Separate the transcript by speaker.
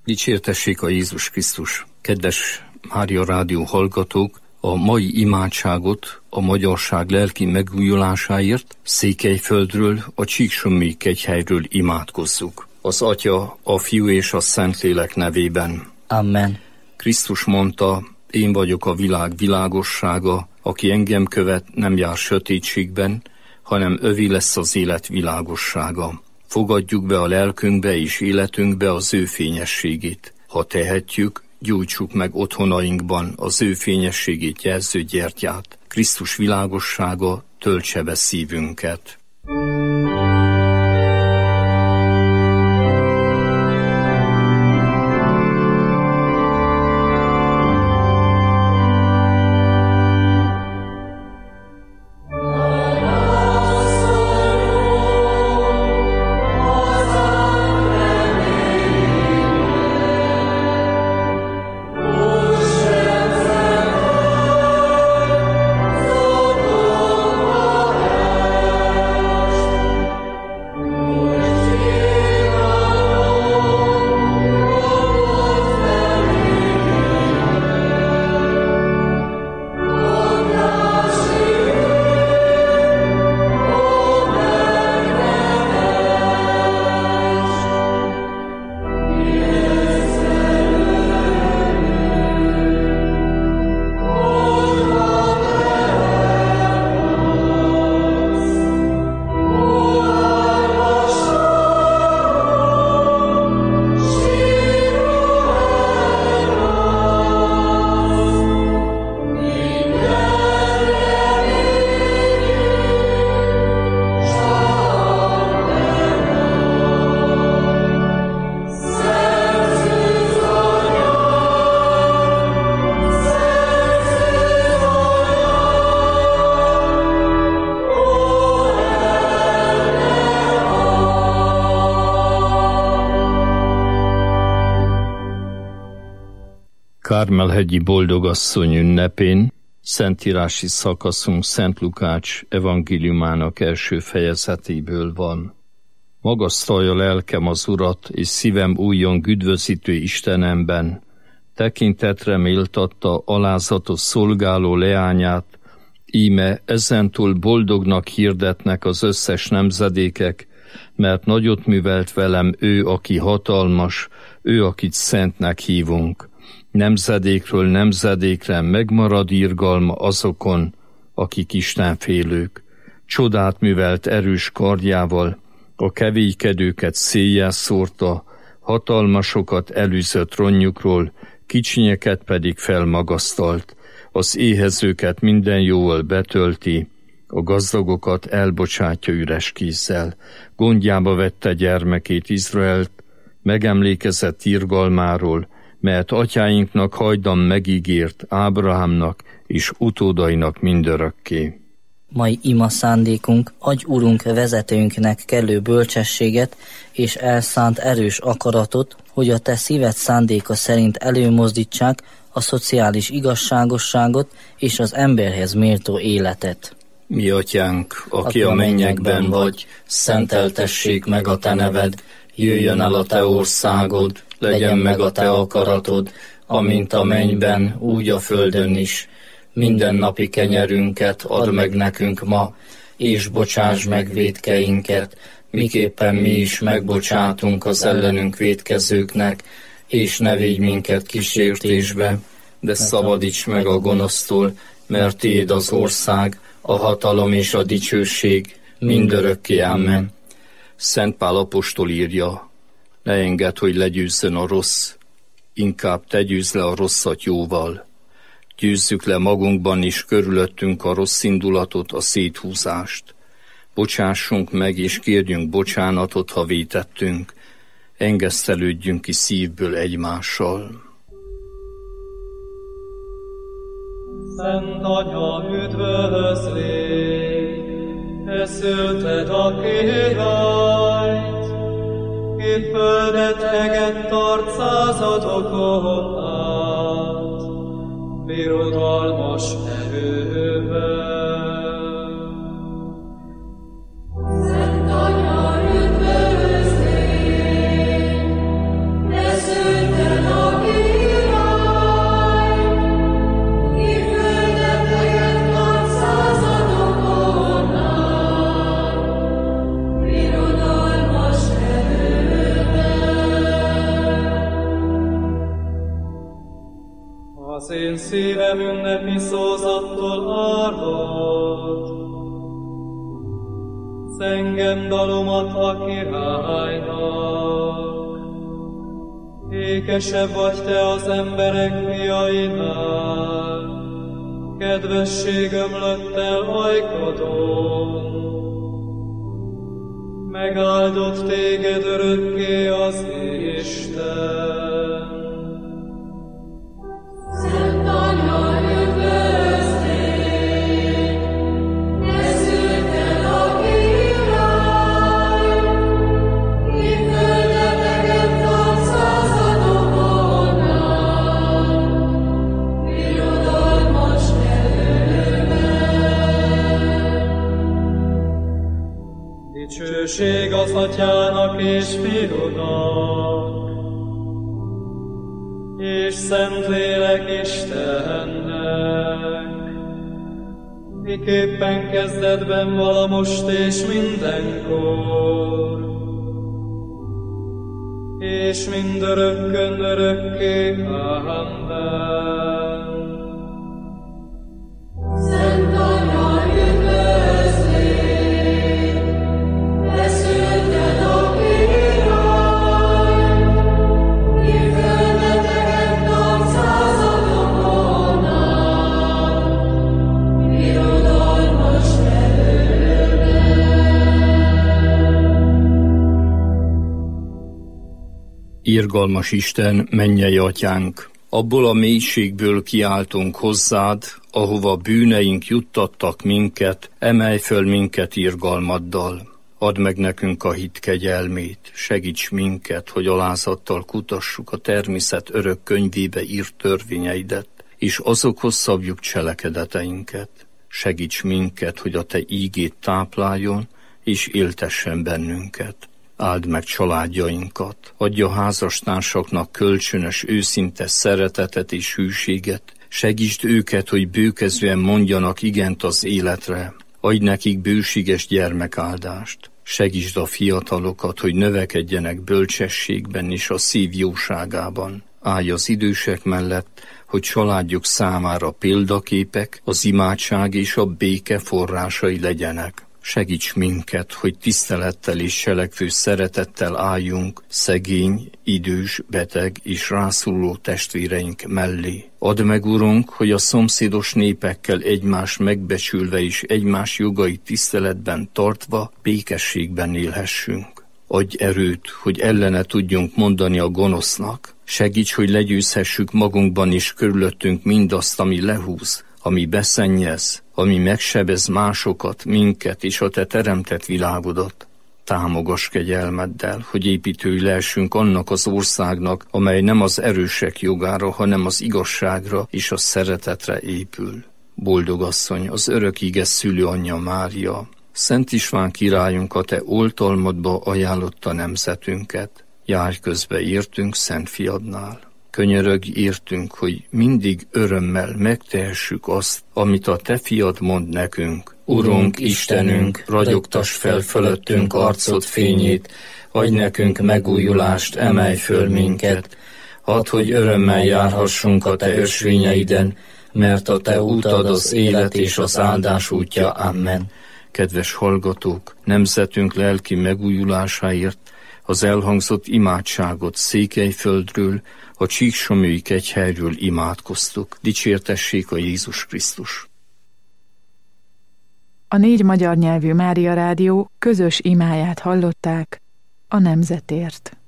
Speaker 1: Dicsértessék a Jézus Krisztus! Kedves Mária Rádió hallgatók, a mai imádságot a magyarság lelki megújulásáért Székelyföldről, a Csíksommi kegyhelyről imádkozzuk. Az Atya, a Fiú és a Szentlélek nevében.
Speaker 2: Amen.
Speaker 1: Krisztus mondta, én vagyok a világ világossága, aki engem követ, nem jár sötétségben, hanem övé lesz az élet világossága. Fogadjuk be a lelkünkbe és életünkbe az ő fényességét. Ha tehetjük, gyújtsuk meg otthonainkban az ő fényességét jelző gyertyát. Krisztus világossága töltse be szívünket. Kármel-hegyi boldogasszony ünnepén szentírási szakaszunk Szent Lukács evangéliumának első fejezetéből van. Magasztalja lelkem az Urat, és szívem újjon üdvözítő Istenemben. Tekintetre méltatta alázatos szolgáló leányát, íme ezentúl boldognak hirdetnek az összes nemzedékek, mert nagyot művelt velem ő, aki hatalmas, ő, akit szentnek hívunk. Nemzedékről nemzedékre megmarad irgalma azokon, akik istenfélők. Csodát művelt erős kardjával, a kevélykedőket széjjel szórta, hatalmasokat elűzött ronnyukról, kicsinyeket pedig felmagasztalt, az éhezőket minden jóval betölti, a gazdagokat elbocsátja üres kézzel. Gondjába vette gyermekét, Izraelt, megemlékezett irgalmáról, mert atyáinknak hajdan megígért Ábrahámnak és utódainak mindörökké.
Speaker 2: Mai ima szándékunk, adj Urunk vezetőnknek kellő bölcsességet és elszánt erős akaratot, hogy a te szíved szándéka szerint előmozdítsák a szociális igazságosságot és az emberhez méltó életet.
Speaker 1: Mi atyánk, aki a mennyekben vagy, szenteltessék meg a te neved, jöjjön el a te országod, legyen meg a te akaratod, amint a mennyben, úgy a földön is. Mindennapi kenyerünket add meg nekünk ma, és bocsáss meg vétkeinket, miképpen mi is megbocsátunk az ellenünk vétkezőknek, és ne vigy minket kísértésbe, de szabadíts meg a gonosztól, mert tiéd az ország, a hatalom és a dicsőség mindörökké. Amen. Szent Pál apostol írja, ne engedd, hogy legyőzzön a rossz, inkább te győzd le a rosszat jóval. Győzzük le magunkban is körülöttünk a rossz indulatot, a széthúzást. Bocsássunk meg és kérjünk bocsánatot, ha vétettünk. Engesztelődjünk ki szívből egymással.
Speaker 3: Szent Anya, üdvözlégy, te szülted a királlyt, ki földet egett arcázadokon át, birodalmas erővel.
Speaker 4: Szent Anya, üdvözlégy, te szülted
Speaker 3: Az én szívem ünnepi szózattól árvad, zengem dalomat a királynak. Ékesebb vagy te az emberek fiainál, kedvesség ömlött el ajkadon. Megáldott téged örökké az Isten.
Speaker 4: Szent Anya, üdvözlégy, te szülted a király, ki földeteket tart századokon át, birodalmas nevőben.
Speaker 3: Dicsőség az Atyának és Fiúnak, és Szentlélek Istennek, miképpen kezdetben vala most és mindenkor, és mindörökkön örökké. Amen.
Speaker 4: Szent Anya, üdvözlégy, te szülted a király, ki földeteket tart századokon át, birodalmas nevőben.
Speaker 1: Irgalmas Isten, mennyei Atyánk, abból a mélységből kiáltunk hozzád, ahova bűneink juttattak minket, emelj föl minket irgalmaddal. Add meg nekünk a hit kegyelmét, segíts minket, hogy alázattal kutassuk a természet örök könyvébe írt törvényeidet, és azokhoz szabjuk cselekedeteinket. Segíts minket, hogy a te ígét tápláljon, és éltessen bennünket. Áld meg családjainkat, adj a házastársaknak kölcsönös, őszinte szeretetet és hűséget, segítsd őket, hogy bőkezően mondjanak igent az életre, adj nekik bőséges gyermekáldást, segítsd a fiatalokat, hogy növekedjenek bölcsességben és a szív jóságában. Állj az idősek mellett, hogy családjuk számára példaképek, az imádság és a béke forrásai legyenek. Segíts minket, hogy tisztelettel és cselekvő szeretettel álljunk szegény, idős, beteg és rászoruló testvéreink mellé. Add meg, Urunk, hogy a szomszédos népekkel egymást megbecsülve és egymás jogait tiszteletben tartva békességben élhessünk. Adj erőt, hogy ellene tudjunk mondani a gonosznak. Segíts, hogy legyőzhessük magunkban és körülöttünk mindazt, ami lehúz, ami beszennyez, ami megsebez másokat, minket és a te teremtett világodat. Támogass kegyelmeddel, hogy építői lehessünk annak az országnak, amely nem az erősek jogára, hanem az igazságra és a szeretetre épül. Boldog asszony, az örökíges szülőanyja Mária, Szent István királyunk a te oltalmadba ajánlotta nemzetünket. Járj közbe értünk Szent Fiadnál. Könyörögj értünk, hogy mindig örömmel megtehessük azt, amit a te fiad mond nekünk.
Speaker 2: Urunk, Istenünk, ragyogtass fel fölöttünk arcod fényét, adj nekünk megújulást, emelj föl minket. Add, hogy örömmel járhassunk a te ösvényeiden, mert a te útad az élet és az áldás útja. Amen.
Speaker 1: Kedves hallgatók, nemzetünk lelki megújulásáért az elhangzott imádságot Székelyföldről, a Csíksomlyói kegyhelyről imádkoztuk. Dicsértessék a Jézus Krisztus!
Speaker 5: A 4 magyar nyelvű Mária Rádió közös imáját hallották a nemzetért.